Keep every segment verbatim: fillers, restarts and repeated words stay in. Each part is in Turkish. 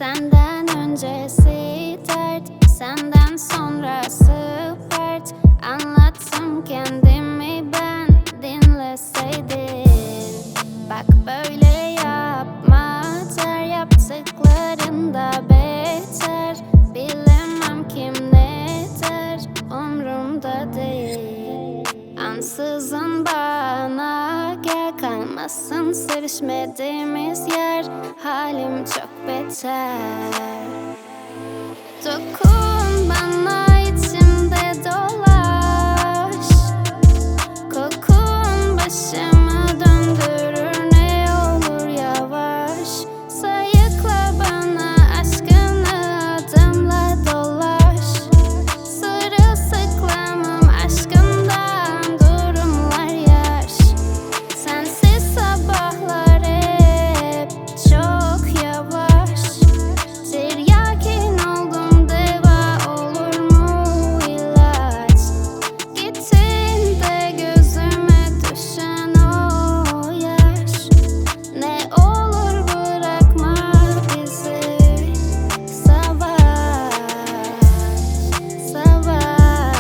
Senden öncesi dert, senden sonrası pert. Anlattım kendimi ben, dinleseydin. Bak böyle yapma der, yaptıklarında beter. Bilemem kim ne der, umrumda değil. Ansızın bana gel, kalmasın sırışmadığımız yer. Halim çok beter. Dokun bana, içimde dolaş. Kokun başımı döndürür, ne olur yavaş. Sayıkla bana aşkını, adımla dolaş. Sırılsıklamım aşkından, durumlar yaş. Sensiz sabahlar hep çok yavaş. Tiryakin oldum, deva olur mu ilaç? Gittiğinde gözüme düşen o yaş. Ne olur bırakma bizi. Savaş, savaş,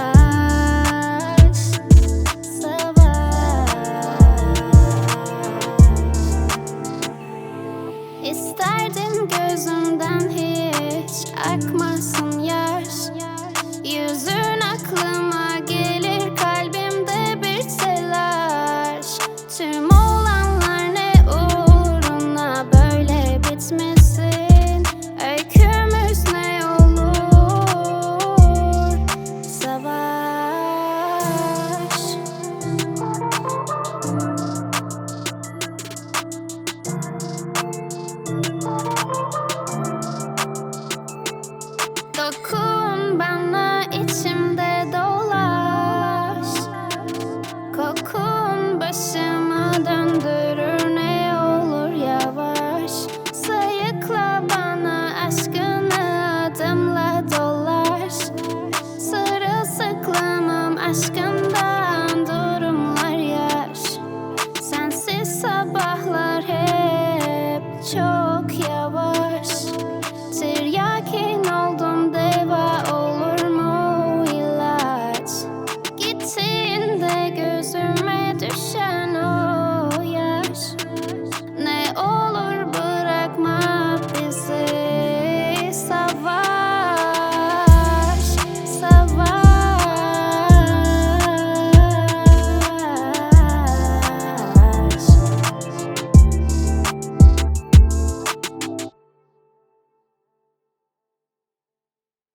savaş. İsterdim gözümden hiç akmasın yaş. Yüzün aklıma gelir, kalbimde bir telaş. Tüm olanlar ne uğruna böyle bitmesin? Öykümüz ne olur? Savaş. Dokun bana, içimde dolaş. Kokun başımı döndürür, ne olur yavaş. Sayıkla bana aşkını, adımla dolaş. Sırılsıklamım aşkın